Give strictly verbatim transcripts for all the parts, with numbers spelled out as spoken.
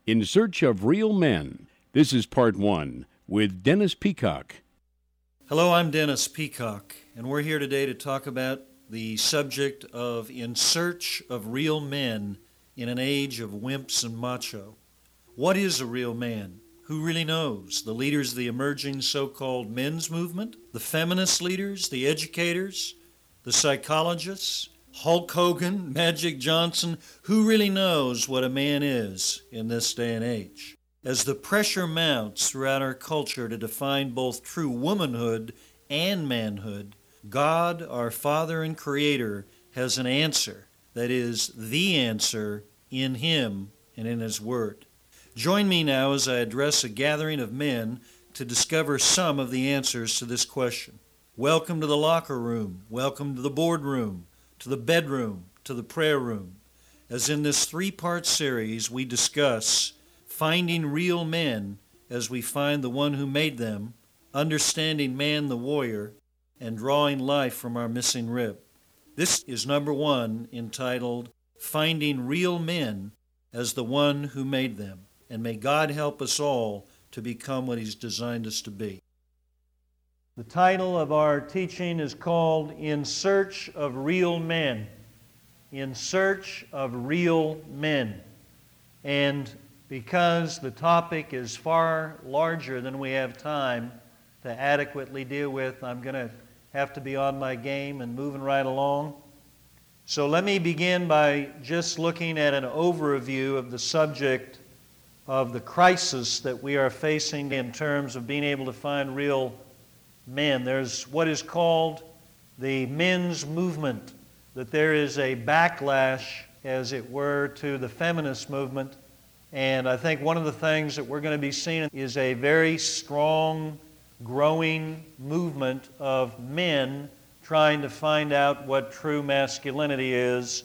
In Search of Real Men. This is part one with Dennis Peacock. Hello, I'm Dennis Peacock, and we're here today to talk about the subject of In Search of Real Men in an Age of Wimps and Macho. What is a real man? Who really knows? The leaders of the emerging so-called men's movement? The feminist leaders? The educators? The psychologists? Hulk Hogan? Magic Johnson? Who really knows what a man is in this day and age? As the pressure mounts throughout our culture to define both true womanhood and manhood, God, our Father and Creator, has an answer that is the answer in Him and in His Word. Join me now as I address a gathering of men to discover some of the answers to this question. Welcome to the locker room. Welcome to the boardroom, to the bedroom, to the prayer room. As in this three-part series, we discuss finding real men as we find the one who made them, understanding man the warrior, and drawing life from our missing rib. This is number one, entitled Finding Real Men as the One Who Made Them. And may God help us all to become what He's designed us to be. The title of our teaching is called In Search of Real Men. In Search of Real Men. And because the topic is far larger than we have time to adequately deal with, I'm going to have to be on my game and moving right along. So let me begin by just looking at an overview of the subject of the crisis that we are facing in terms of being able to find real men. There's what is called the men's movement, that there is a backlash, as it were, to the feminist movement. And I think one of the things that we're going to be seeing is a very strong, growing movement of men trying to find out what true masculinity is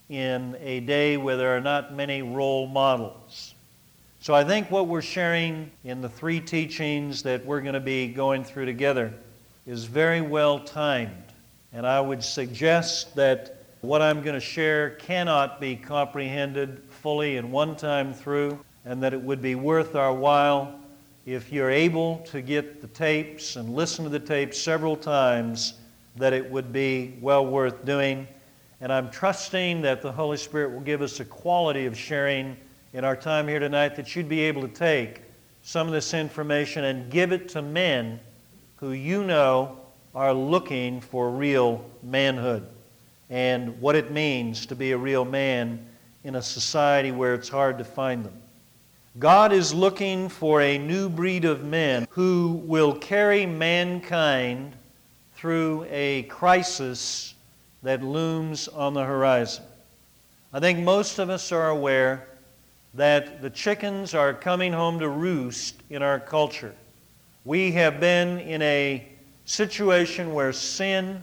in a day where there are not many role models. So I think what we're sharing in the three teachings that we're going to be going through together is very well timed. And I would suggest that what I'm going to share cannot be comprehended fully in one time through, and that it would be worth our while if you're able to get the tapes and listen to the tapes several times, that it would be well worth doing. And I'm trusting that the Holy Spirit will give us a quality of sharing in our time here tonight that you'd be able to take some of this information and give it to men who you know are looking for real manhood and what it means to be a real man in a society where it's hard to find them. God is looking for a new breed of men who will carry mankind through a crisis that looms on the horizon. I think most of us are aware that the chickens are coming home to roost in our culture. We have been in a situation where sin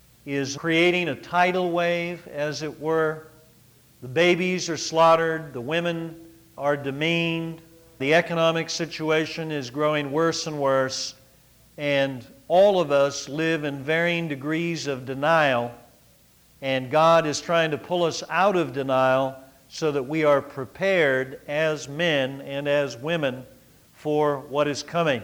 is creating a tidal wave, as it were. The babies are slaughtered, the women are demeaned, the economic situation is growing worse and worse, and all of us live in varying degrees of denial, and God is trying to pull us out of denial so that we are prepared as men and as women for what is coming.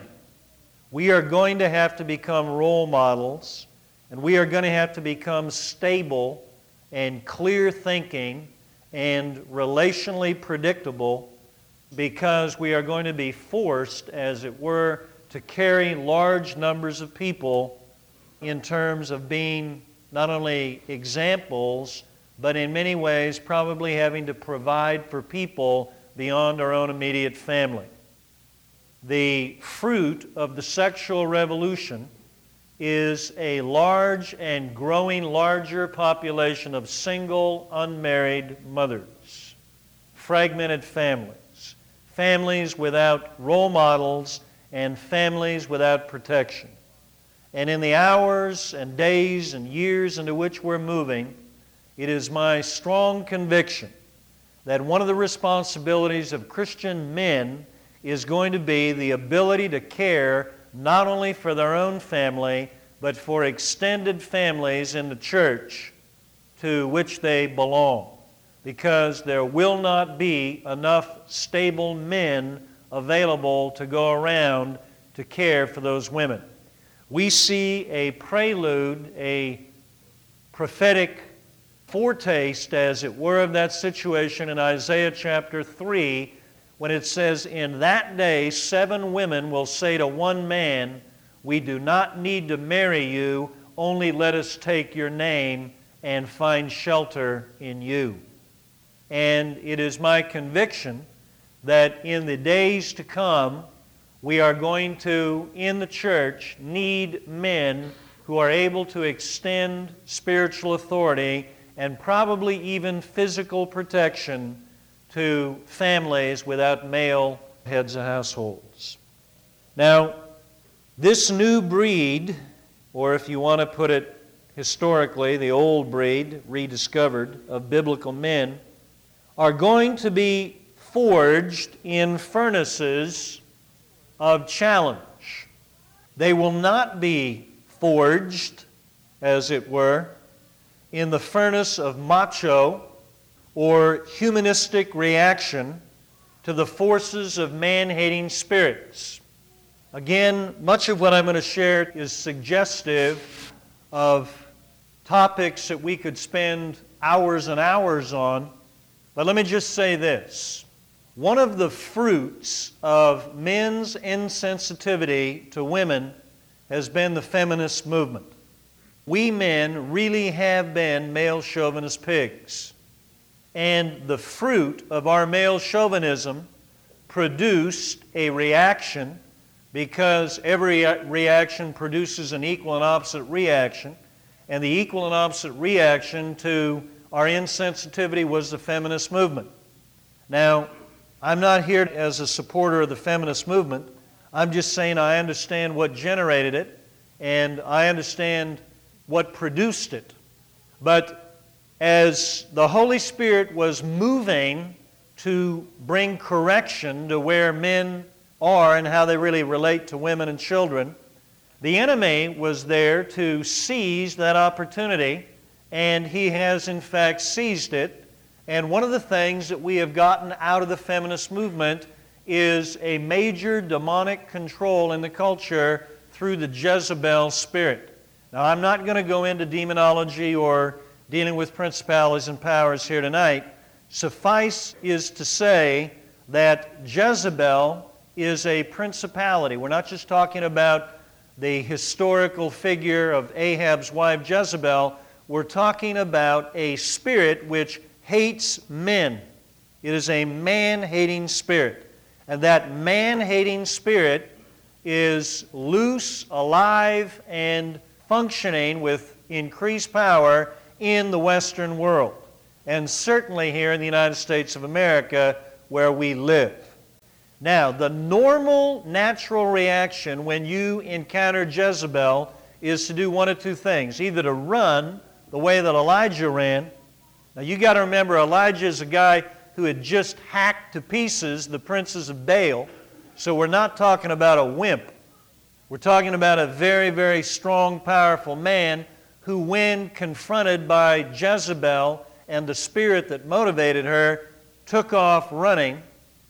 We are going to have to become role models, and we are going to have to become stable and clear thinking and relationally predictable, because we are going to be forced, as it were, to carry large numbers of people in terms of being not only examples, but in many ways probably having to provide for people beyond our own immediate family. The fruit of the sexual revolution is a large and growing larger population of single, unmarried mothers, fragmented families, families without role models, and families without protection. And in the hours and days and years into which we're moving, it is my strong conviction that one of the responsibilities of Christian men is going to be the ability to care not only for their own family, but for extended families in the church to which they belong. because there will not be enough stable men available to go around to care for those women. We see a prelude, a prophetic foretaste, as it were, of that situation in Isaiah chapter three, when it says, "In that day seven women will say to one man, 'We do not need to marry you, only let us take your name and find shelter in you.'" And it is my conviction that in the days to come, we are going to, in the church, need men who are able to extend spiritual authority and probably even physical protection to families without male heads of households. Now, this new breed, or if you want to put it historically, the old breed, rediscovered, of biblical men, are going to be forged in furnaces of challenge. They will not be forged, as it were, in the furnace of macho or humanistic reaction to the forces of man-hating spirits. Again, much of what I'm going to share is suggestive of topics that we could spend hours and hours on, but let me just say this. One of the fruits of men's insensitivity to women has been the feminist movement. We men really have been male chauvinist pigs. And the fruit of our male chauvinism produced a reaction, because every reaction produces an equal and opposite reaction. And the equal and opposite reaction to our insensitivity was the feminist movement. Now, I'm not here as a supporter of the feminist movement. I'm just saying I understand what generated it, and I understand what produced it. But as the Holy Spirit was moving to bring correction to where men are and how they really relate to women and children, the enemy was there to seize that opportunity, and he has in fact seized it. And one of the things that we have gotten out of the feminist movement is a major demonic control in the culture through the Jezebel spirit. Now, I'm not going to go into demonology or dealing with principalities and powers here tonight. Suffice is to say that Jezebel is a principality. We're not just talking about the historical figure of Ahab's wife Jezebel. We're talking about a spirit which hates men. It is a man-hating spirit. And that man-hating spirit is loose, alive, and functioning with increased power in the Western world, and certainly here in the United States of America where we live. Now, the normal, natural reaction when you encounter Jezebel is to do one of two things. Either to run the way that Elijah ran. Now, you got to remember, Elijah is a guy who had just hacked to pieces the princes of Baal. So we're not talking about a wimp. We're talking about a very, very strong, powerful man who, when confronted by Jezebel and the spirit that motivated her, took off running.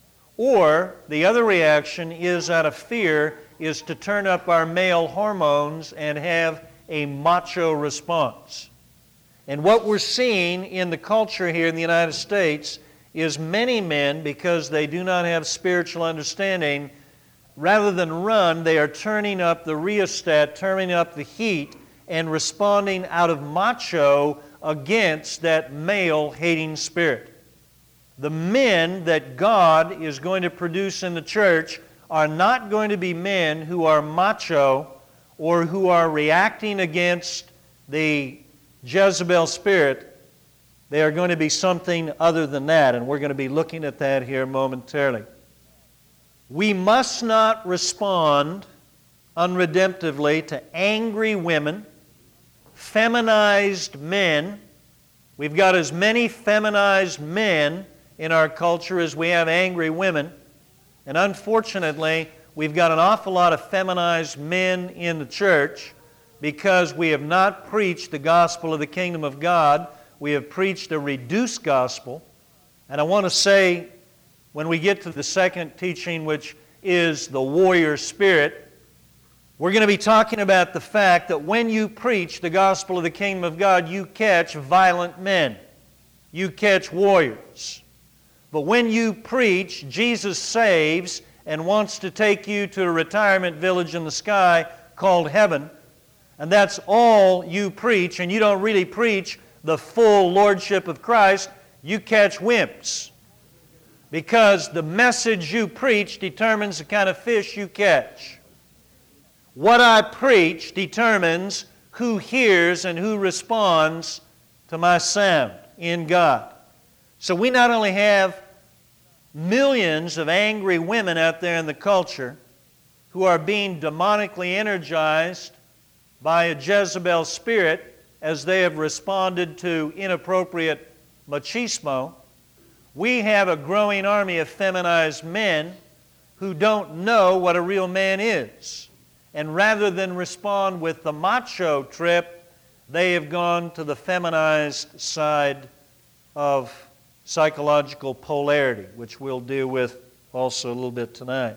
Or the other reaction is out of fear, is to turn up our male hormones and have a macho response. And what we're seeing in the culture here in the United States is many men, because they do not have spiritual understanding, rather than run, they are turning up the rheostat, turning up the heat, and responding out of macho against that male-hating spirit. The men that God is going to produce in the church are not going to be men who are macho or who are reacting against the Jezebel spirit. They are going to be something other than that, and we're going to be looking at that here momentarily. We must not respond unredemptively to angry women, feminized men. We've got as many feminized men in our culture as we have angry women. And unfortunately, we've got an awful lot of feminized men in the church because we have not preached the gospel of the kingdom of God. we have preached a reduced gospel. And I want to say, when we get to the second teaching, which is the warrior spirit, we're going to be talking about the fact that when you preach the gospel of the kingdom of God, you catch violent men. You catch warriors. But when you preach, Jesus saves and wants to take you to a retirement village in the sky called heaven, and that's all you preach, and you don't really preach the full lordship of Christ, you catch wimps. Because the message you preach determines the kind of fish you catch. What I preach determines who hears and who responds to my sound in God. So we not only have millions of angry women out there in the culture who are being demonically energized by a Jezebel spirit as they have responded to inappropriate machismo, we have a growing army of feminized men who don't know what a real man is. And rather than respond with the macho trip, they have gone to the feminized side of psychological polarity, which we'll deal with also a little bit tonight.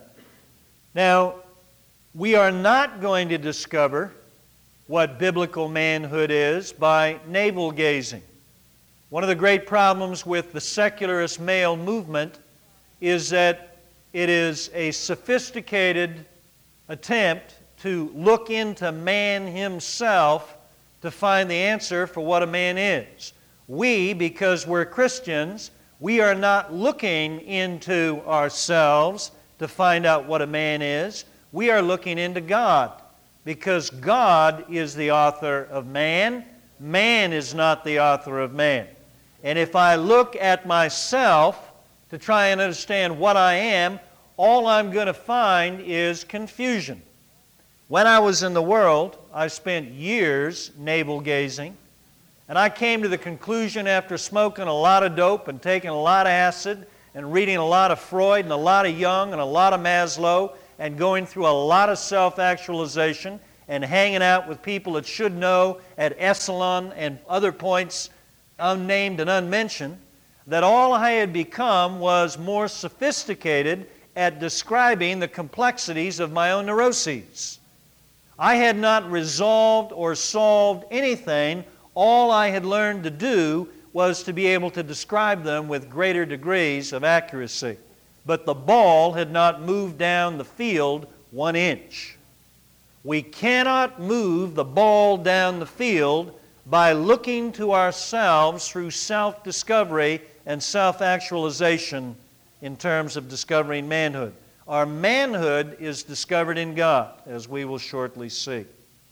Now, we are not going to discover what biblical manhood is by navel-gazing. One of the great problems with the secularist male movement is that it is a sophisticated attempt to look into man himself to find the answer for what a man is. We, because we're Christians, we are not looking into ourselves to find out what a man is. We are looking into God, because God is the author of man. Man is not the author of man. And if I look at myself to try and understand what I am, all I'm going to find is confusion. When I was in the world, I spent years navel-gazing, and I came to the conclusion after smoking a lot of dope and taking a lot of acid and reading a lot of Freud and a lot of Jung and a lot of Maslow and going through a lot of self-actualization and hanging out with people that should know at Esalen and other points unnamed and unmentioned, that all I had become was more sophisticated at describing the complexities of my own neuroses. I had not resolved or solved anything. All I had learned to do was to be able to describe them with greater degrees of accuracy. But the ball had not moved down the field one inch. We cannot move the ball down the field by looking to ourselves through self-discovery and self-actualization in terms of discovering manhood. Our manhood is discovered in God, as we will shortly see.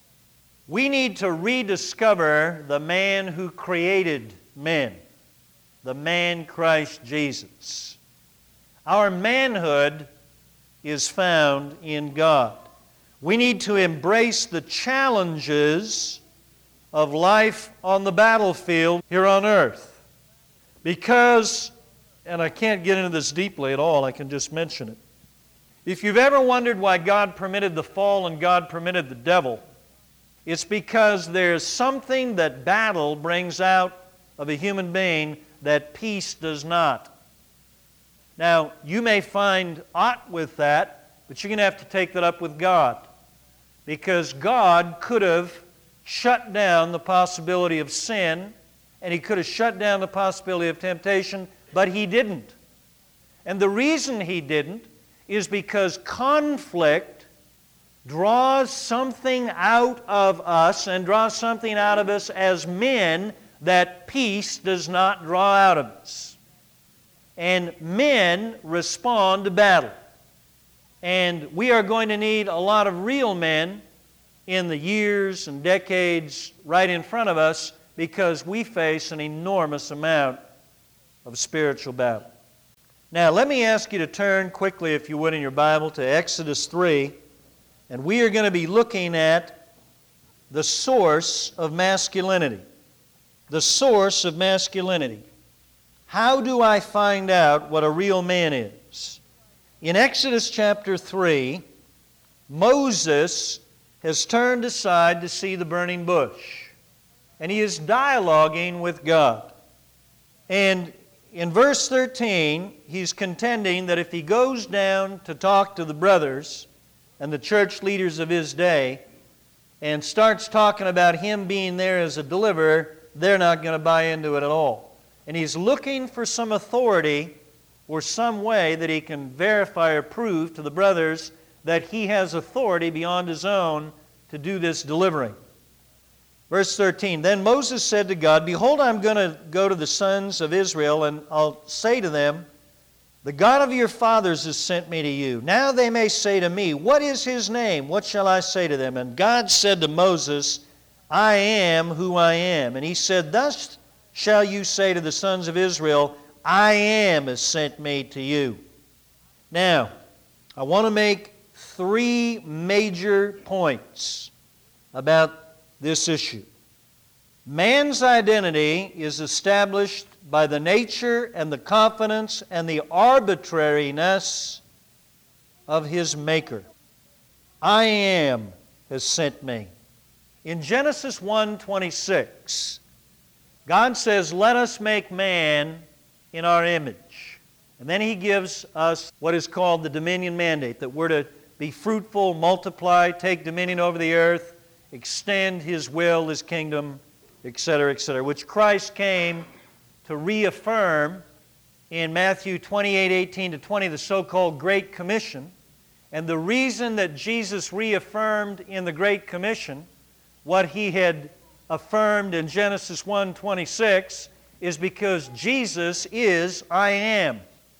We need to rediscover the man who created men, the man Christ Jesus. Our manhood is found in God. We need to embrace the challenges of life on the battlefield here on earth. Because, and I can't get into this deeply at all, I can just mention it. If you've ever wondered why God permitted the fall and God permitted the devil, it's because there's something that battle brings out of a human being that peace does not. Now, you may find aught with that, but you're going to have to take that up with God. Because God could have shut down the possibility of sin, and He could have shut down the possibility of temptation, but He didn't. And the reason He didn't is because conflict draws something out of us and draws something out of us as men that peace does not draw out of us. And men respond to battle. And we are going to need a lot of real men in the years and decades right in front of us, because we face an enormous amount of spiritual battle. Now, let me ask you to turn quickly, if you would, in your Bible to Exodus three, and we are going to be looking at the source of masculinity. The source of masculinity. How do I find out what a real man is? In Exodus chapter three, Moses has turned aside to see the burning bush. and he is dialoguing with God. And in verse thirteen, he's contending that if he goes down to talk to the brothers and the church leaders of his day and starts talking about him being there as a deliverer, they're not going to buy into it at all. And he's looking for some authority or some way that he can verify or prove to the brothers that he has authority beyond his own to do this delivering. Verse thirteen, then Moses said to God, behold, I'm going to go to the sons of Israel, and I'll say to them, the God of your fathers has sent me to you. Now they may say to me, what is his name? What shall I say to them? And God said to Moses, I am who I am. And he said, thus shall you say to the sons of Israel, I am has sent me to you. Now, I want to make three major points about this issue. Man's identity is established by the nature and the confidence and the arbitrariness of his Maker. I am has sent me. In Genesis one twenty-six, God says, let us make man in our image. And then he gives us what is called the dominion mandate, that we're to be fruitful, multiply, take dominion over the earth, extend his will, his kingdom, et cetera, et cetera, which Christ came to reaffirm in Matthew twenty-eight, eighteen to twenty, the so-called Great Commission. And the reason that Jesus reaffirmed in the Great Commission what he had affirmed in Genesis one twenty-six is because Jesus is I am.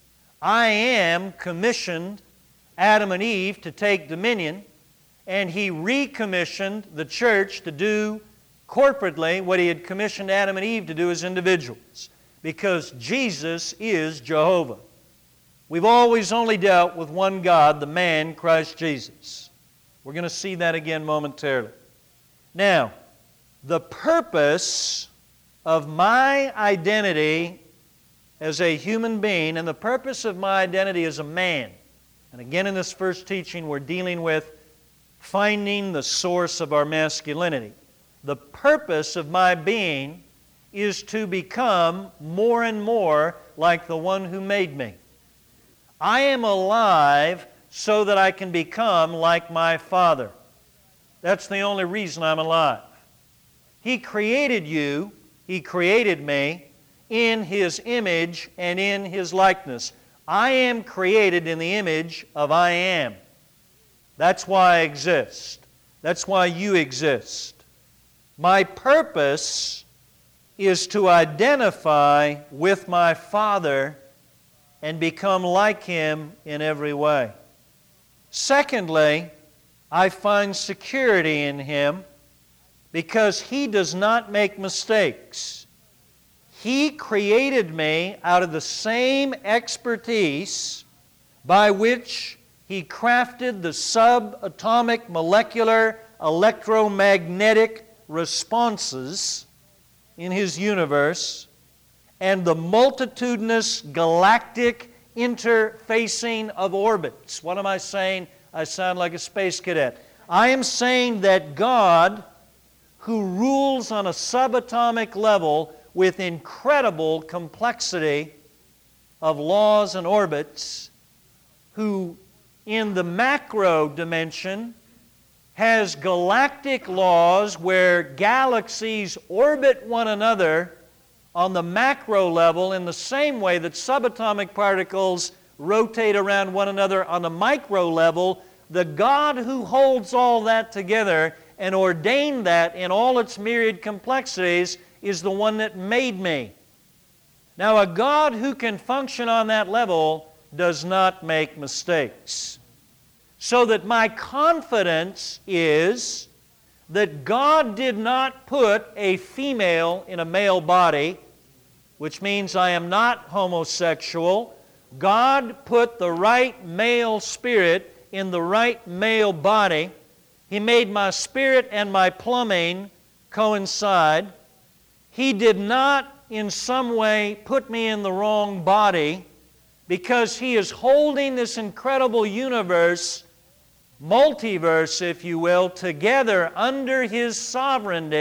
I am commissioned Adam and Eve to take dominion, and he recommissioned the church to do corporately what he had commissioned Adam and Eve to do as individuals, because Jesus is Jehovah. We've always only dealt with one God, the man, Christ Jesus. We're going to see that again momentarily. Now, the purpose of my identity as a human being and the purpose of my identity as a man, and again in this first teaching we're dealing with finding the source of our masculinity. The purpose of my being is to become more and more like the one who made me. I am alive so that I can become like my Father. That's the only reason I'm alive. He created you, He created me in His image and in His likeness. I am created in the image of I am. That's why I exist. That's why you exist. My purpose is to identify with my Father and become like Him in every way. Secondly, I find security in Him because He does not make mistakes. He created me out of the same expertise by which He crafted the subatomic, molecular, electromagnetic responses in His universe and the multitudinous galactic interfacing of orbits. What am I saying? I sound like a space cadet. I am saying that God, who rules on a subatomic level with incredible complexity of laws and orbits, who in the macro dimension has galactic laws where galaxies orbit one another on the macro level in the same way that subatomic particles rotate around one another on the micro level. The God who holds all that together and ordained that in all its myriad complexities is the one that made me. Now, a God who can function on that level does not make mistakes. So that my confidence is that God did not put a female in a male body, which means I am not homosexual. God put the right male spirit in the right male body. He made my spirit and my plumbing coincide. He did not in some way put me in the wrong body, because He is holding this incredible universe, multiverse, if you will, together under His sovereignty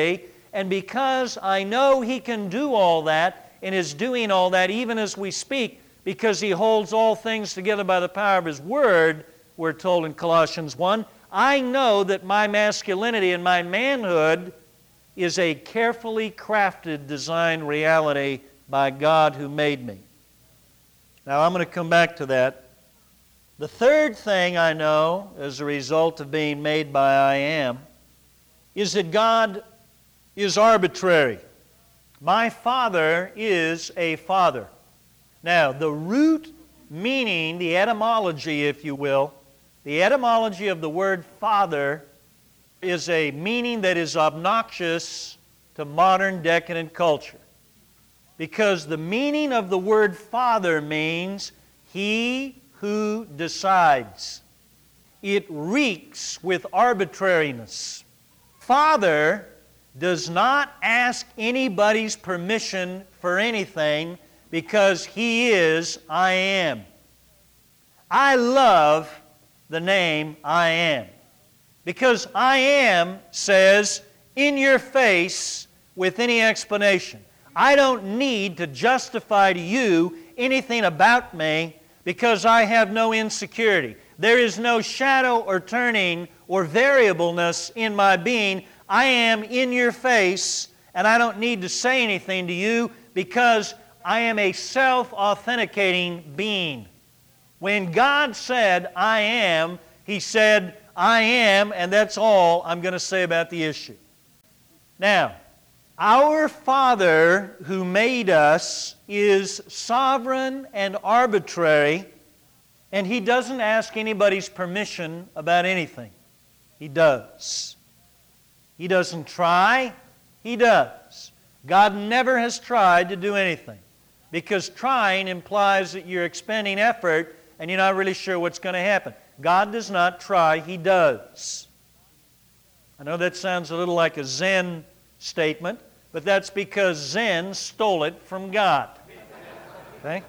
And because I know He can do all that and is doing all that even as we speak, because He holds all things together by the power of His Word, we're told in Colossians one, I know that my masculinity and my manhood is a carefully crafted, designed reality by God who made me. Now I'm going to come back to that. The third thing I know as a result of being made by I am is that God is arbitrary. My Father is a Father. Now, the root meaning, the etymology, if you will, the etymology of the word Father is a meaning that is obnoxious to modern decadent culture. Because the meaning of the word Father means He who decides. It reeks with arbitrariness. Father does not ask anybody's permission for anything because He is I am. I love the name I am. Because I am says, in your face, with any explanation. I don't need to justify to you anything about me because I have no insecurity. There is no shadow or turning or variableness in my being. I am in your face, and I don't need to say anything to you because I am a self-authenticating being. When God said, I am, He said, I am, and that's all I'm going to say about the issue. Now, our Father who made us is sovereign and arbitrary, and He doesn't ask anybody's permission about anything. He does. He doesn't try. He does. God never has tried to do anything, because trying implies that you're expending effort and you're not really sure what's going to happen. God does not try. He does. I know that sounds a little like a Zen statement, but that's because Zen stole it from God. Okay?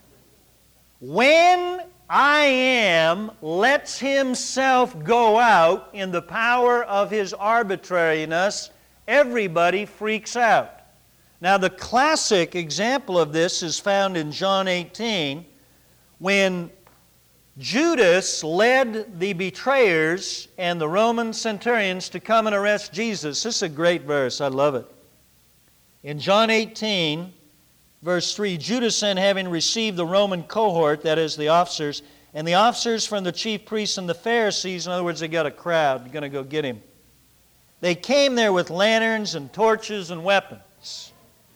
When I am lets Himself go out in the power of His arbitrariness, everybody freaks out. Now, the classic example of this is found in John eighteen, when Judas led the betrayers and the Roman centurions to come and arrest Jesus. This is a great verse. I love it. In John eighteen, verse three, Judas then, having received the Roman cohort, that is, the officers, and the officers from the chief priests and the Pharisees, in other words, they got a crowd going to go get him. They came there with lanterns and torches and weapons.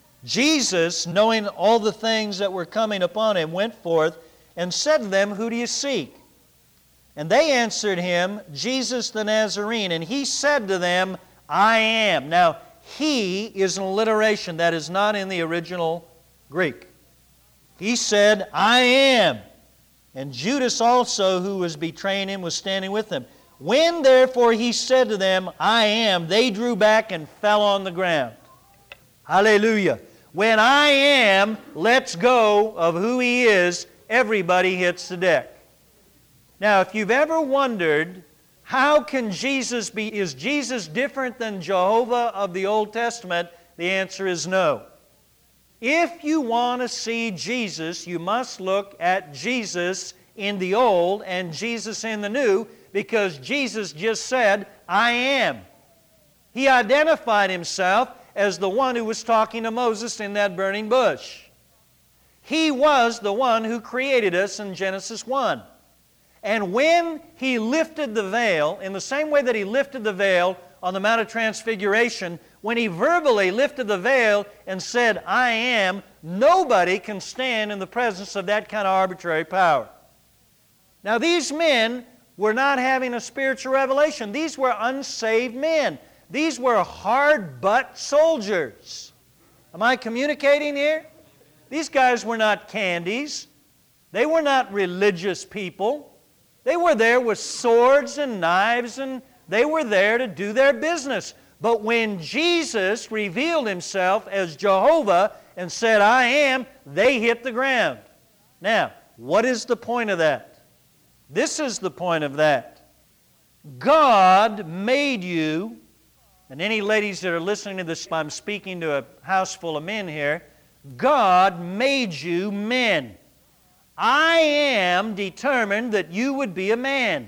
Jesus, knowing all the things that were coming upon him, went forth and said to them, who do you seek? And they answered him, Jesus the Nazarene. And he said to them, I am. Now, he is an alliteration that is not in the original Greek. He said, I am. And Judas also, who was betraying him, was standing with him. When therefore he said to them, I am, they drew back and fell on the ground. Hallelujah. When I am, let's go of who He is, everybody hits the deck. Now, if you've ever wondered, how can Jesus be, is Jesus different than Jehovah of the Old Testament? The answer is no. If you want to see Jesus, you must look at Jesus in the Old and Jesus in the New, because Jesus just said, I am. He identified Himself as the one who was talking to Moses in that burning bush. He was the one who created us in Genesis one. And when He lifted the veil, in the same way that He lifted the veil on the Mount of Transfiguration, when He verbally lifted the veil and said, I am, nobody can stand in the presence of that kind of arbitrary power. Now, these men were not having a spiritual revelation. These were unsaved men. These were hard-butt soldiers. Am I communicating here? These guys were not candies. They were not religious people. They were there with swords and knives, and they were there to do their business. But when Jesus revealed Himself as Jehovah and said, I am, they hit the ground. Now, what is the point of that? This is the point of that. God made you, and any ladies that are listening to this, I'm speaking to a house full of men here, God made you men. I am determined that you would be a man.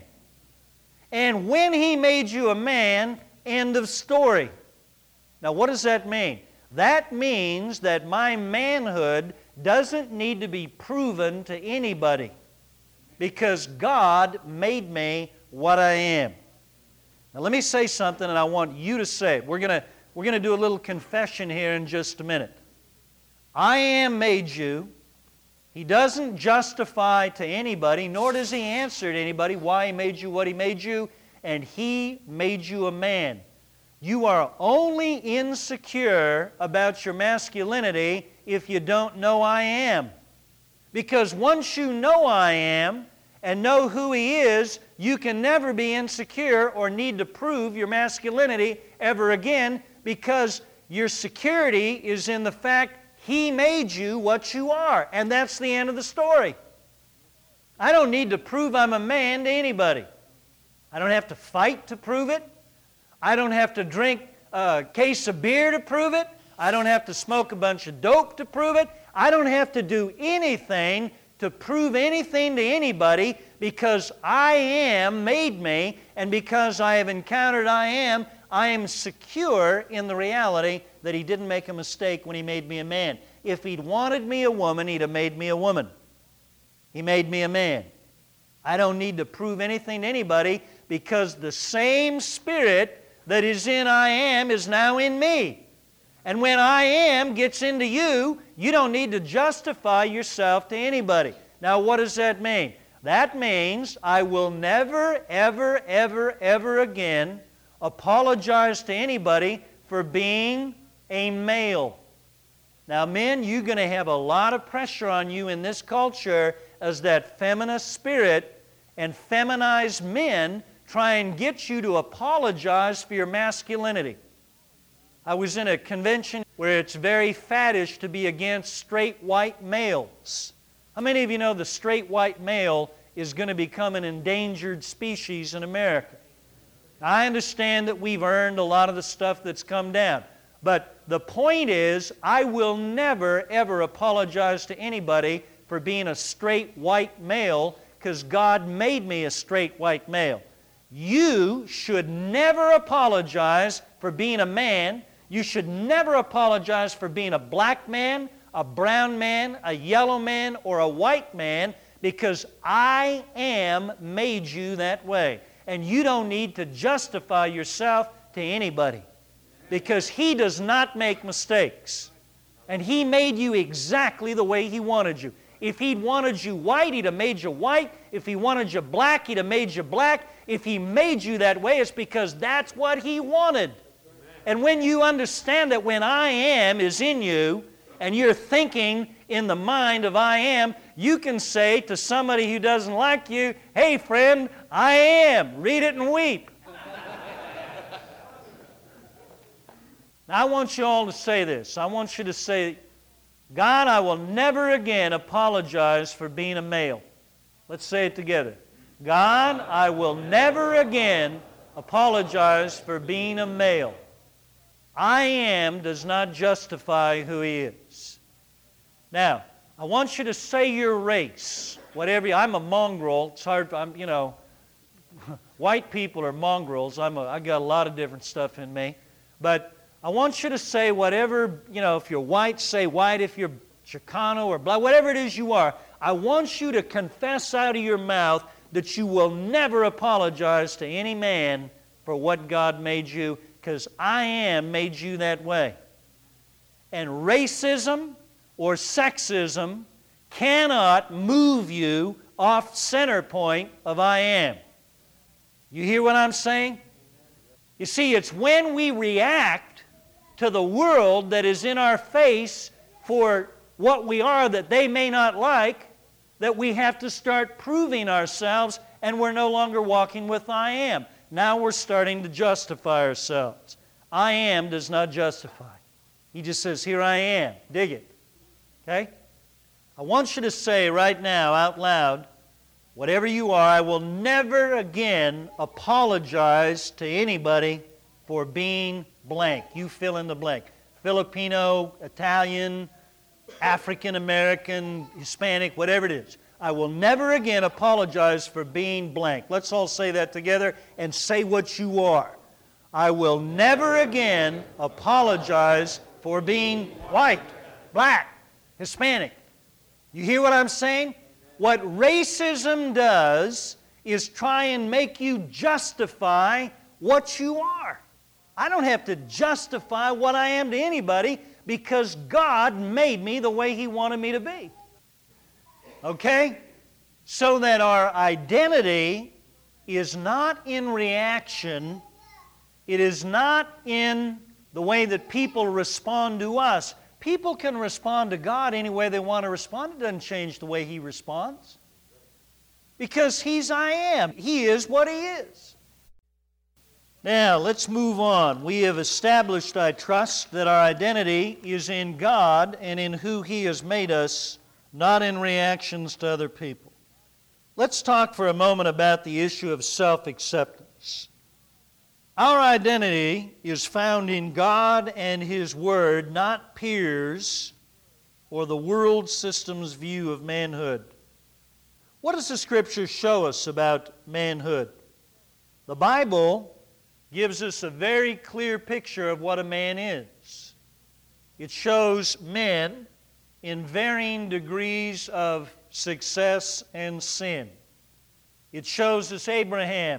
And when He made you a man, end of story. Now what does that mean? That means that my manhood doesn't need to be proven to anybody, because God made me what I am. Now let me say something, and I want you to say it. We're going to we're going to do a little confession here in just a minute. I am made you. He doesn't justify to anybody, nor does He answer to anybody why He made you what He made you, and He made you a man. You are only insecure about your masculinity if you don't know I am. Because once you know I am and know who He is, you can never be insecure or need to prove your masculinity ever again, because your security is in the fact He made you what you are. And that's the end of the story. I don't need to prove I'm a man to anybody. I don't have to fight to prove it. I don't have to drink a case of beer to prove it. I don't have to smoke a bunch of dope to prove it. I don't have to do anything to prove anything to anybody, because I am made me, and because I have encountered I am, I am secure in the reality that He didn't make a mistake when He made me a man. If He'd wanted me a woman, He'd have made me a woman. He made me a man. I don't need to prove anything to anybody, because the same Spirit that is in I am is now in me. And when I am gets into you, you don't need to justify yourself to anybody. Now, what does that mean? That means I will never, ever, ever, ever again apologize to anybody for being a male. Now, men, you're going to have a lot of pressure on you in this culture as that feminist spirit and feminized men try and get you to apologize for your masculinity. I was in a convention where it's very faddish to be against straight white males. How many of you know the straight white male is going to become an endangered species in America? I understand that we've earned a lot of the stuff that's come down. But the point is, I will never, ever apologize to anybody for being a straight white male, because God made me a straight white male. You should never apologize for being a man. You should never apologize for being a black man, a brown man, a yellow man, or a white man, because I am made you that way. And you don't need to justify yourself to anybody, because He does not make mistakes. And He made you exactly the way He wanted you. If He'd wanted you white, He'd have made you white. If He wanted you black, He'd have made you black. If He made you that way, it's because that's what He wanted. And when you understand that when I am is in you, and you're thinking in the mind of I am, you can say to somebody who doesn't like you, hey friend, I am. Read it and weep. Now I want you all to say this. I want you to say, God, I will never again apologize for being a male. Let's say it together. God, I will never again apologize for being a male. I am does not justify who He is. Now, I want you to say your race. Whatever, I'm a mongrel. It's hard, I'm, you know, white people are mongrels. I'm a, I got a lot of different stuff in me. But I want you to say whatever, you know, if you're white, say white. If you're Chicano or black, whatever it is you are, I want you to confess out of your mouth that you will never apologize to any man for what God made you, because I am made you that way. And racism or sexism cannot move you off center point of I am. You hear what I'm saying? You see, it's when we react to the world that is in our face for what we are that they may not like, that we have to start proving ourselves, and we're no longer walking with I am. Now we're starting to justify ourselves. I am does not justify. He just says, here I am. Dig it. Okay? I want you to say right now out loud, whatever you are, I will never again apologize to anybody for being blank. You fill in the blank. Filipino, Italian, African American, Hispanic, whatever it is. I will never again apologize for being blank. Let's all say that together and say what you are. I will never again apologize for being white, black, Hispanic. You hear what I'm saying? What racism does is try and make you justify what you are. I don't have to justify what I am to anybody because God made me the way He wanted me to be. Okay? So that our identity is not in reaction, it is not in the way that people respond to us. People can respond to God any way they want to respond. It doesn't change the way He responds. Because He's I am. He is what He is. Now, let's move on. We have established, I trust, that our identity is in God and in who He has made us, not in reactions to other people. Let's talk for a moment about the issue of self-acceptance. Our identity is found in God and His Word, not peers or the world system's view of manhood. What does the Scripture show us about manhood? The Bible gives us a very clear picture of what a man is. It shows men in varying degrees of success and sin. It shows us Abraham,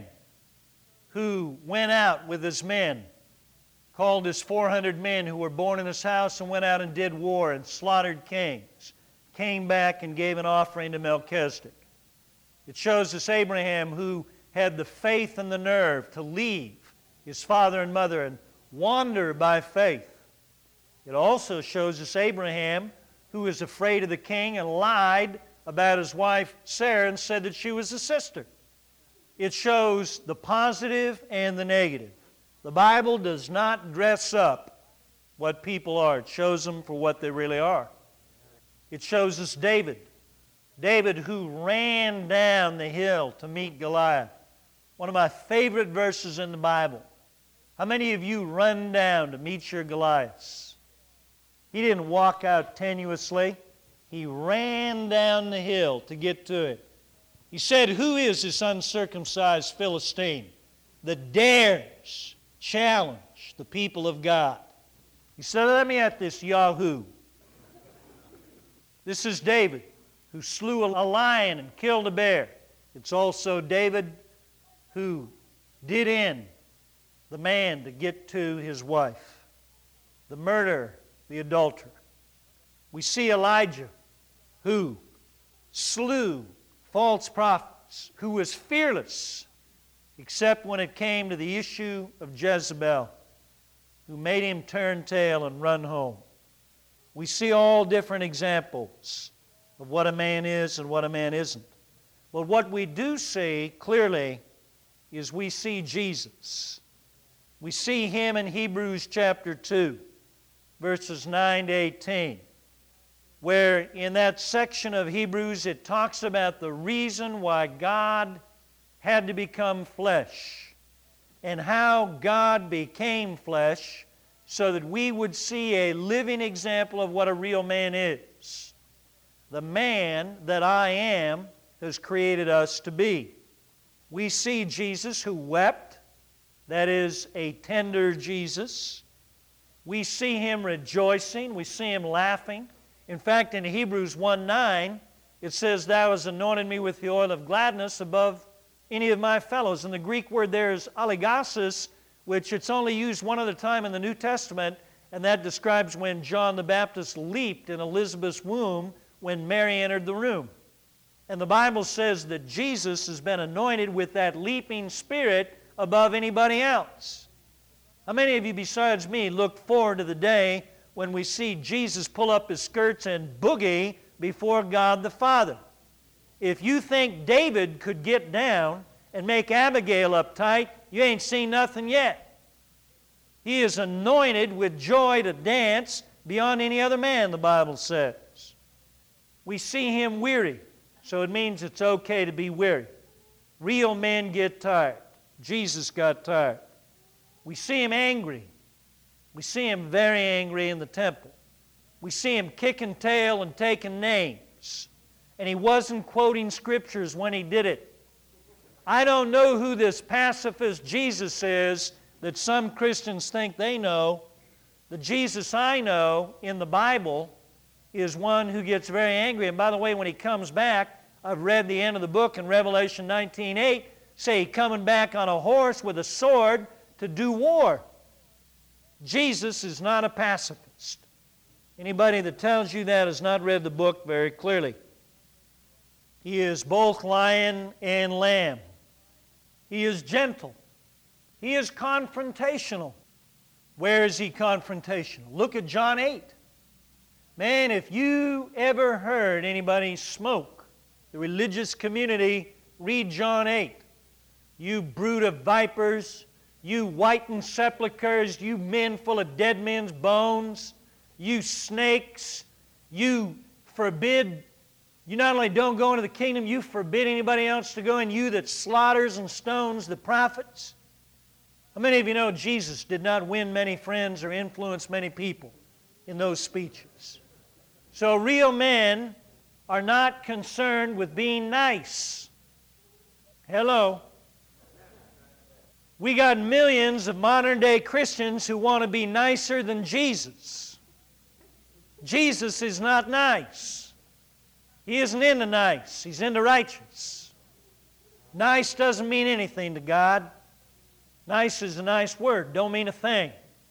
who went out with his men, called his four hundred men who were born in his house and went out and did war and slaughtered kings, came back and gave an offering to Melchizedek. It shows us Abraham, who had the faith and the nerve to leave his father and mother and wander by faith. It also shows us Abraham, who was afraid of the king and lied about his wife Sarah and said that she was a sister. It shows the positive and the negative. The Bible does not dress up what people are. It shows them for what they really are. It shows us David. David who ran down the hill to meet Goliath. One of my favorite verses in the Bible. How many of you run down to meet your Goliaths? He didn't walk out tenuously. He ran down the hill to get to it. He said, "Who is this uncircumcised Philistine that dares challenge the people of God?" He said, "Let me at this Yahoo." This is David, who slew a lion and killed a bear. It's also David who did in the man to get to his wife, the murderer, the adulterer. We see Elijah, who slew false prophets, who was fearless, except when it came to the issue of Jezebel, who made him turn tail and run home. We see all different examples of what a man is and what a man isn't. But what we do see clearly is we see Jesus. We see Him in Hebrews chapter two, verses nine to eighteen, where in that section of Hebrews it talks about the reason why God had to become flesh and how God became flesh so that we would see a living example of what a real man is. The man that I am has created us to be. We see Jesus who wept, that is a tender Jesus. We see Him rejoicing, we see Him laughing. In fact, in Hebrews one nine, it says, "Thou hast anointed me with the oil of gladness above any of my fellows." And the Greek word there is aligasis, which it's only used one other time in the New Testament, and that describes when John the Baptist leaped in Elizabeth's womb when Mary entered the room. And the Bible says that Jesus has been anointed with that leaping spirit above anybody else. How many of you besides me look forward to the day when we see Jesus pull up His skirts and boogie before God the Father? If you think David could get down and make Abigail uptight, you ain't seen nothing yet. He is anointed with joy to dance beyond any other man, the Bible says. We see Him weary, so it means it's okay to be weary. Real men get tired. Jesus got tired. We see Him angry. We see him very angry in the temple. We see him kicking tail and taking names. And he wasn't quoting scriptures when he did it. I don't know who this pacifist Jesus is that some Christians think they know. The Jesus I know in the Bible is one who gets very angry. And by the way, when he comes back, I've read the end of the book in Revelation nineteen eight, say he coming back on a horse with a sword to do war. Jesus is not a pacifist. Anybody that tells you that has not read the book very clearly. He is both lion and lamb. He is gentle. He is confrontational. Where is he confrontational? Look at John eight. Man, if you ever heard anybody smoke, the religious community, read John eight. You brood of vipers, you whitened sepulchres, you men full of dead men's bones, you snakes, you forbid, you not only don't go into the kingdom, you forbid anybody else to go, and you that slaughters and stones the prophets. How many of you know Jesus did not win many friends or influence many people in those speeches? So real men are not concerned with being nice. Hello. We got millions of modern-day Christians who want to be nicer than Jesus. Jesus is not nice. He isn't into nice. He's into righteous. Nice doesn't mean anything to God. Nice is a nice word. Don't mean a thing.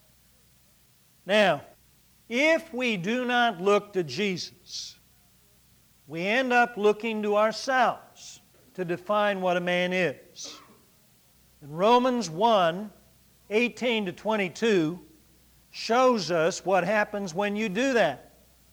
Now, if we do not look to Jesus, we end up looking to ourselves to define what a man is. In Romans one, eighteen to twenty-two, shows us what happens when you do that.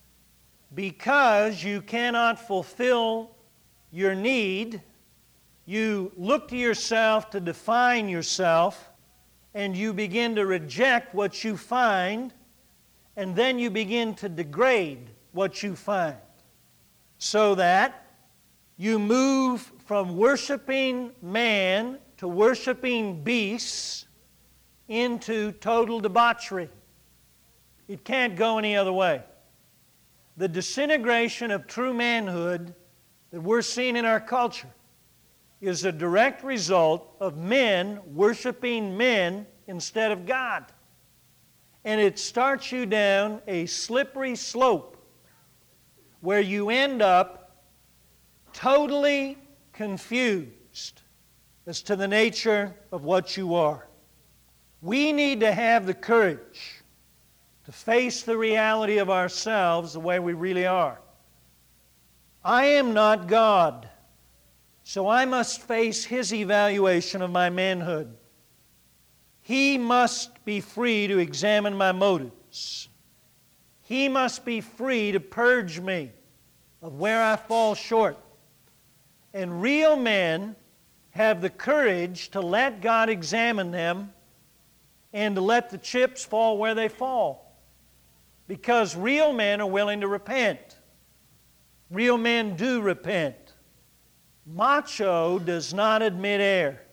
Because you cannot fulfill your need, you look to yourself to define yourself, and you begin to reject what you find, and then you begin to degrade what you find. So that you move from worshiping man to worshiping beasts into total debauchery. It can't go any other way. The disintegration of true manhood that we're seeing in our culture is a direct result of men worshiping men instead of God. And it starts you down a slippery slope where you end up totally confused as to the nature of what you are. We need to have the courage to face the reality of ourselves the way we really are. I am not God, so I must face His evaluation of my manhood. He must be free to examine my motives. He must be free to purge me of where I fall short. And real men have the courage to let God examine them and to let the chips fall where they fall. Because real men are willing to repent. Real men do repent. Macho does not admit error.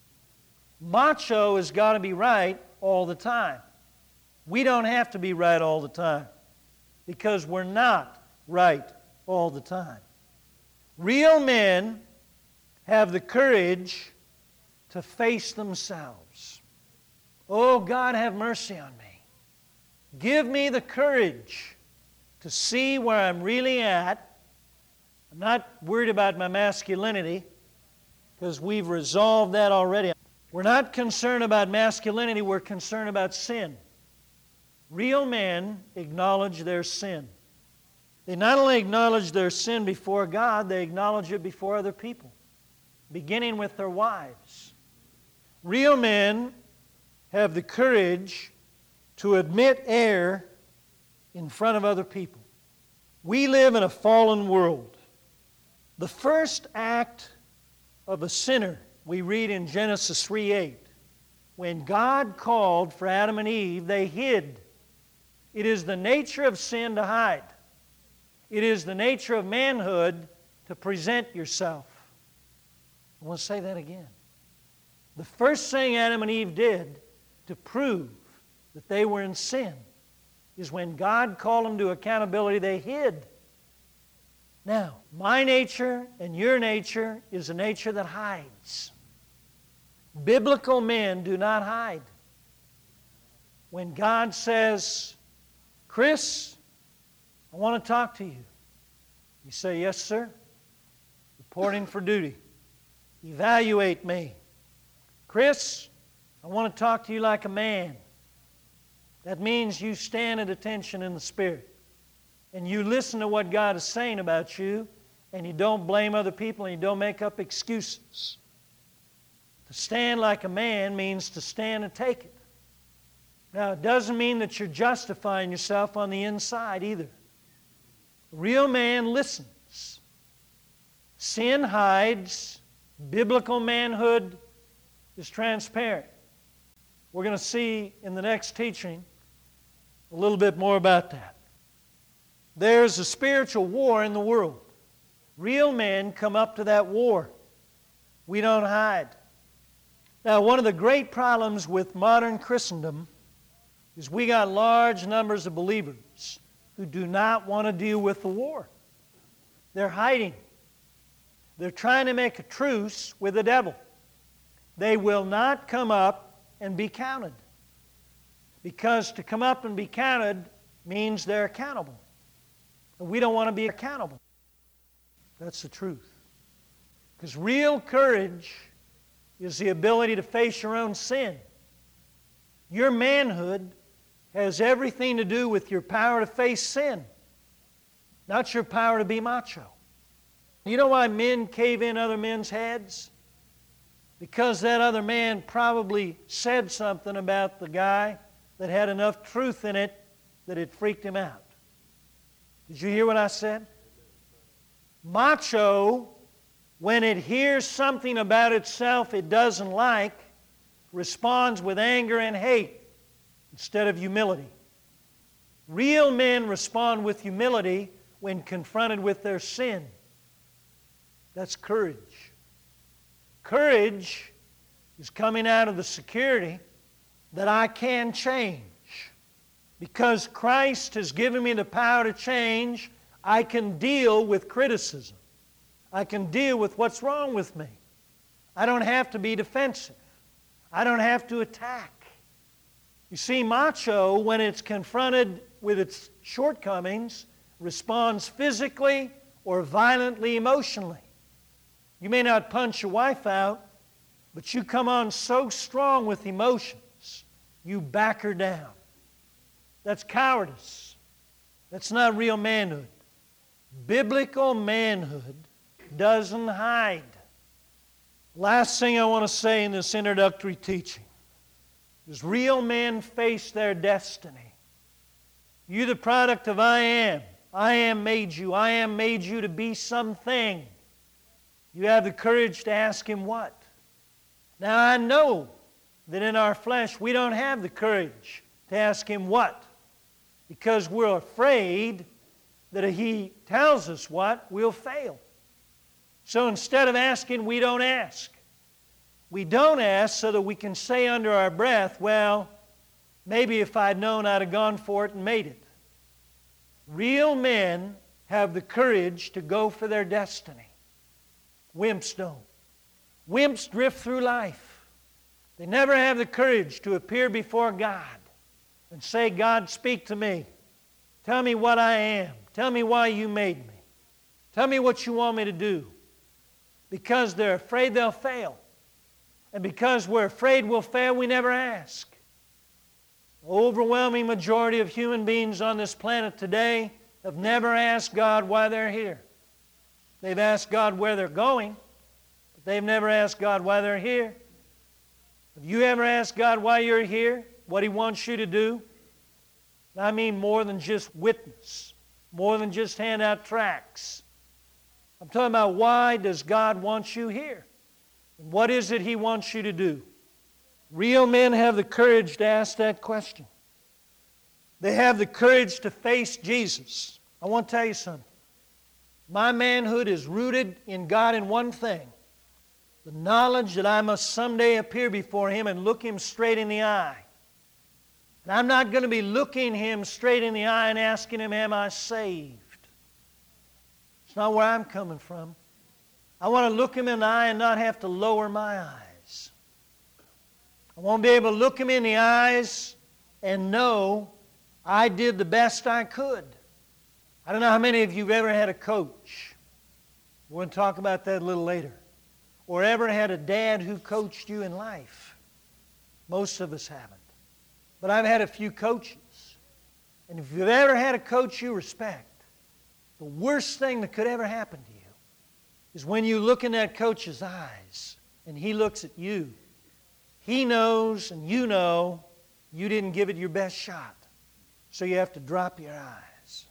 Macho has got to be right all the time. We don't have to be right all the time because we're not right all the time. Real men have the courage to face themselves. Oh, God, have mercy on me. Give me the courage to see where I'm really at. I'm not worried about my masculinity because we've resolved that already. We're not concerned about masculinity, we're concerned about sin. Real men acknowledge their sin. They not only acknowledge their sin before God, they acknowledge it before other people, beginning with their wives. Real men have the courage to admit error in front of other people. We live in a fallen world. The first act of a sinner we read in Genesis three eight. When God called for Adam and Eve, they hid. It is the nature of sin to hide. It is the nature of manhood to present yourself. I want to say that again. The first thing Adam and Eve did to prove that they were in sin is when God called them to accountability, they hid. Now, my nature and your nature is a nature that hides. Biblical men do not hide. When God says, Chris, I want to talk to you. You say, yes, sir. Reporting for duty. Evaluate me. Chris, I want to talk to you like a man. That means you stand at attention in the Spirit. And you listen to what God is saying about you, and you don't blame other people, and you don't make up excuses. To stand like a man means to stand and take it. Now, it doesn't mean that you're justifying yourself on the inside either. A real man listens. Sin hides. Biblical manhood is transparent. We're going to see in the next teaching a little bit more about that. There's a spiritual war in the world. Real men come up to that war. We don't hide. Now, one of the great problems with modern Christendom is we got large numbers of believers who do not want to deal with the war. They're hiding. They're trying to make a truce with the devil. They will not come up and be counted. Because to come up and be counted means they're accountable. And we don't want to be accountable. That's the truth. Because real courage is the ability to face your own sin. Your manhood has everything to do with your power to face sin, not your power to be macho. You know why men cave in other men's heads? Because that other man probably said something about the guy that had enough truth in it that it freaked him out. Did you hear what I said? Macho, when it hears something about itself it doesn't like, responds with anger and hate instead of humility. Real men respond with humility when confronted with their sin. That's courage. Courage is coming out of the security that I can change. Because Christ has given me the power to change, I can deal with criticism. I can deal with what's wrong with me. I don't have to be defensive. I don't have to attack. You see, macho, when it's confronted with its shortcomings, responds physically or violently emotionally. You may not punch your wife out, but you come on so strong with emotions, you back her down. That's cowardice. That's not real manhood. Biblical manhood doesn't hide. Last thing I want to say in this introductory teaching is real men face their destiny. You're the product of I am. I am made you. I am made you to be something. You have the courage to ask Him what. Now I know that in our flesh we don't have the courage to ask Him what, because we're afraid that if He tells us what, we'll fail. So instead of asking, we don't ask. We don't ask so that we can say under our breath, well, maybe if I'd known, I'd have gone for it and made it. Real men have the courage to go for their destiny. Wimps don't. Wimps drift through life. They never have the courage to appear before God and say, God, speak to me. Tell me what I am. Tell me why you made me. Tell me what you want me to do. Because they're afraid they'll fail. And because we're afraid we'll fail, we never ask. The overwhelming majority of human beings on this planet today have never asked God why they're here. They've asked God where they're going, but they've never asked God why they're here. Have you ever asked God why you're here? What He wants you to do? I mean more than just witness, more than just hand out tracts. I'm talking about, why does God want you here? And what is it He wants you to do? Real men have the courage to ask that question. They have the courage to face Jesus. I want to tell you something. My manhood is rooted in God in one thing: the knowledge that I must someday appear before Him and look Him straight in the eye. And I'm not going to be looking him straight in the eye and asking him, am I saved? It's not where I'm coming from. I want to look him in the eye and not have to lower my eyes. I want to be able to look him in the eyes and know I did the best I could. I don't know how many of you have ever had a coach. We're going to talk about that a little later. Or ever had a dad who coached you in life. Most of us haven't. But I've had a few coaches. And if you've ever had a coach you respect, the worst thing that could ever happen to you is when you look in that coach's eyes and he looks at you. He knows and you know you didn't give it your best shot. So you have to drop your eyes.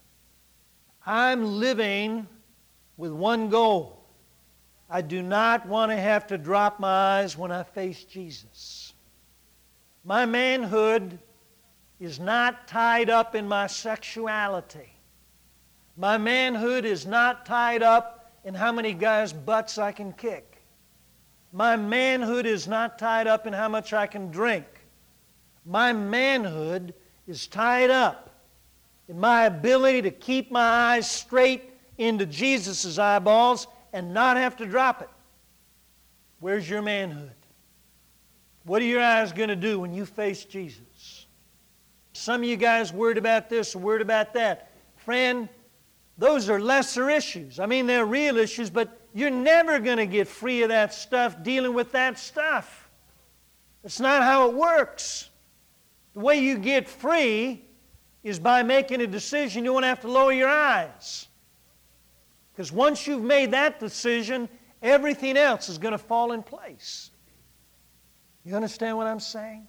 I'm living with one goal. I do not want to have to drop my eyes when I face Jesus. My manhood is not tied up in my sexuality. My manhood is not tied up in how many guys' butts I can kick. My manhood is not tied up in how much I can drink. My manhood is tied up in my ability to keep my eyes straight into Jesus' eyeballs and not have to drop it. Where's your manhood? What are your eyes going to do when you face Jesus? Some of you guys worried about this or worried about that. Friend, those are lesser issues. I mean, they're real issues, but you're never going to get free of that stuff dealing with that stuff. That's not how it works. The way you get free is by making a decision. You won't have to lower your eyes. Because once you've made that decision, everything else is going to fall in place. You understand what I'm saying?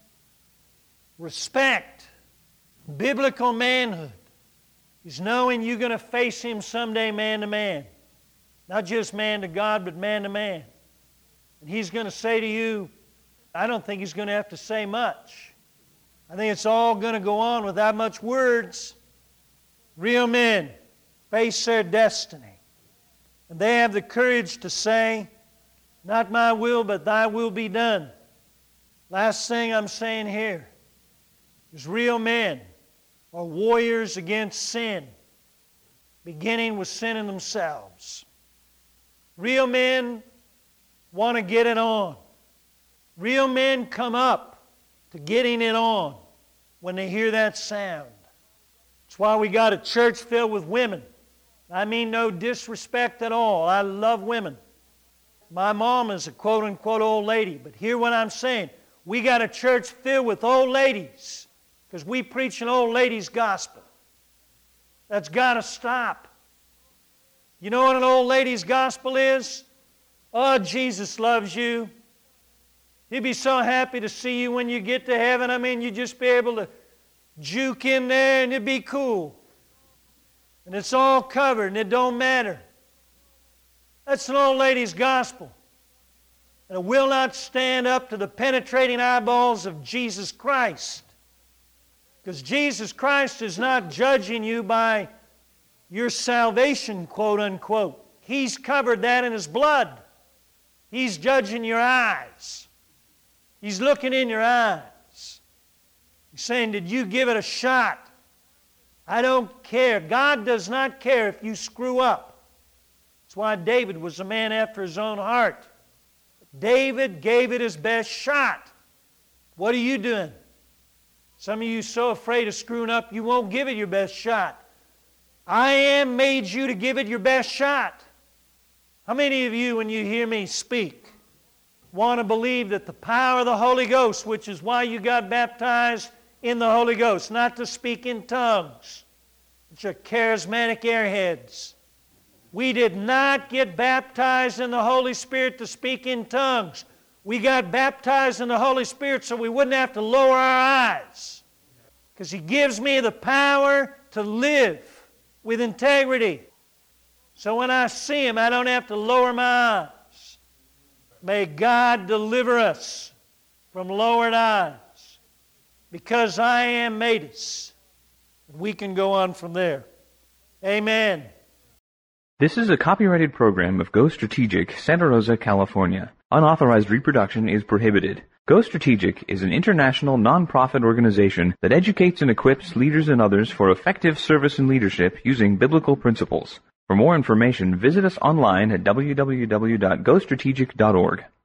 Respect, biblical manhood, is knowing you're going to face Him someday man to man. Not just man to God, but man to man. And He's going to say to you, I don't think He's going to have to say much. I think it's all going to go on without much words. Real men face their destiny. And they have the courage to say, not my will, but thy will be done. Last thing I'm saying here is real men are warriors against sin, beginning with sin in themselves. Real men want to get it on. Real men come up to getting it on when they hear that sound. That's why we got a church filled with women. I mean no disrespect at all. I love women. My mom is a quote-unquote old lady, but hear what I'm saying. We got a church filled with old ladies because we preach an old lady's gospel. That's got to stop. You know what an old lady's gospel is? Oh, Jesus loves you. He'd be so happy to see you when you get to heaven. I mean, you'd just be able to juke in there and it'd be cool. And it's all covered and it don't matter. That's an old lady's gospel. And it will not stand up to the penetrating eyeballs of Jesus Christ. Because Jesus Christ is not judging you by your salvation, quote unquote. He's covered that in His blood. He's judging your eyes. He's looking in your eyes. He's saying, did you give it a shot? I don't care. God does not care if you screw up. That's why David was a man after His own heart. David gave it his best shot. What are you doing? Some of you are so afraid of screwing up, you won't give it your best shot. I am made you to give it your best shot. How many of you, when you hear me speak, want to believe that the power of the Holy Ghost, which is why you got baptized in the Holy Ghost, not to speak in tongues, which are charismatic airheads. We did not get baptized in the Holy Spirit to speak in tongues. We got baptized in the Holy Spirit so we wouldn't have to lower our eyes. Because He gives me the power to live with integrity. So when I see Him, I don't have to lower my eyes. May God deliver us from lowered eyes. Because I am made us. We can go on from there. Amen. This is a copyrighted program of Go Strategic, Santa Rosa, California. Unauthorized reproduction is prohibited. Go Strategic is an international non-profit organization that educates and equips leaders and others for effective service and leadership using biblical principles. For more information, visit us online at w w w dot go strategic dot org.